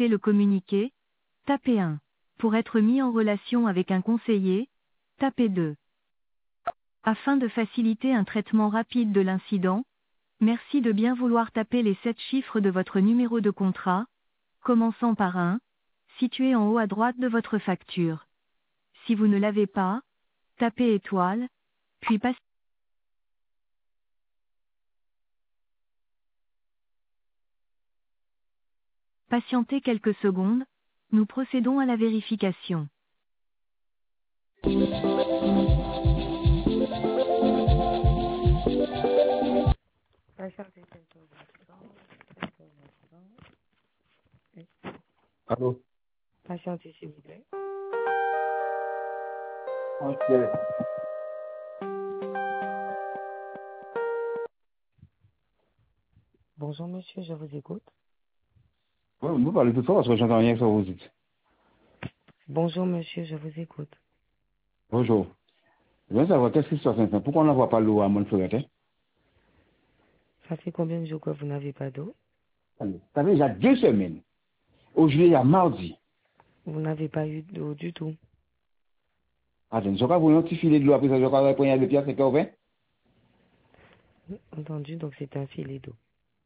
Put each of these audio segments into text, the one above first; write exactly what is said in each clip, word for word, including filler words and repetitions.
souhaitez le communiquer, tapez un. Pour être mis en relation avec un conseiller, tapez deux. Afin de faciliter un traitement rapide de l'incident, merci de bien vouloir taper les sept chiffres de votre numéro de contrat, commençant par un, situé en haut à droite de votre facture. Si vous ne l'avez pas, tapez étoile, puis passez. Patientez quelques secondes, nous procédons à la vérification. Patientez quelques instants, quelques instants. Oui. Allô? Patientez, s'il vous plaît. Ok. Bonjour, monsieur, je vous écoute. Ouais, vous parlez tout fort parce que j'entends rien que ça vous dites. Bonjour, monsieur, je vous écoute. Bonjour. Je veux savoir qu'est-ce qui se passe maintenant. Pourquoi on n'envoie pas l'eau à Montfleuret, hein? Ça fait combien de jours que vous n'avez pas d'eau? Allez. Ça fait déjà deux semaines. Aujourd'hui, il y a mardi. Vous n'avez pas eu d'eau du tout. Attends, je crois que vous avez un petit filet de l'eau après ça, je crois que vous avez deux pièces, c'est qu'on fait. Entendu, donc c'est un filet d'eau.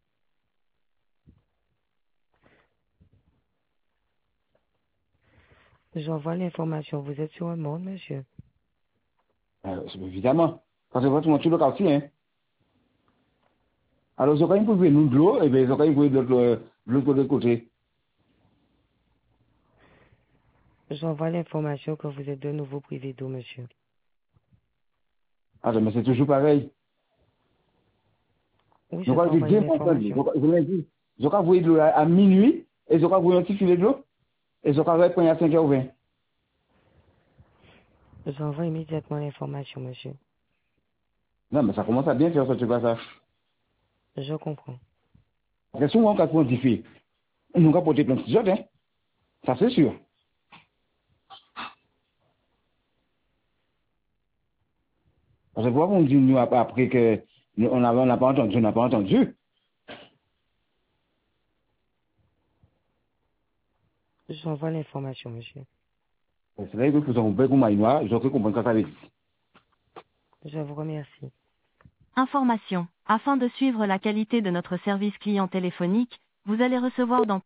J'envoie l'information. Vous êtes sur un monde, monsieur. Euh, c'est évidemment. Parce que votre monde, tout le quartier, hein. Alors, je crois qu'il faut nous de l'eau, et bien, je crois qu'il faut de l'autre, de l'autre côté. J'envoie l'information que vous êtes de nouveau privé d'eau, monsieur. Attends, mais c'est toujours pareil. Oui, Je je crois t'ai que j'ai envoyé bien entendu. Je l'information. crois, je l'ai dit. Je crois que vous voyez de l'eau à, à minuit, et je crois que vous avez un petit filet de l'eau, et je crois que vous avez à cinq heures vingt. J'envoie immédiatement l'information, monsieur. Non, mais ça commence à bien faire ça, tu vois ça. Je comprends. Parce que souvent, quand on dit, nous avons porté plein de choses, hein. Ça, c'est sûr. Parce que pourquoi on dit, nous, après que, nous, on n'a on n'a pas entendu, on n'a pas entendu. J'envoie l'information, monsieur. C'est là que vous avez un peu comme moi, je peux comprendre ce que ça veut dire. Je vous remercie. Information. Afin de suivre la qualité de notre service client téléphonique, vous allez recevoir dans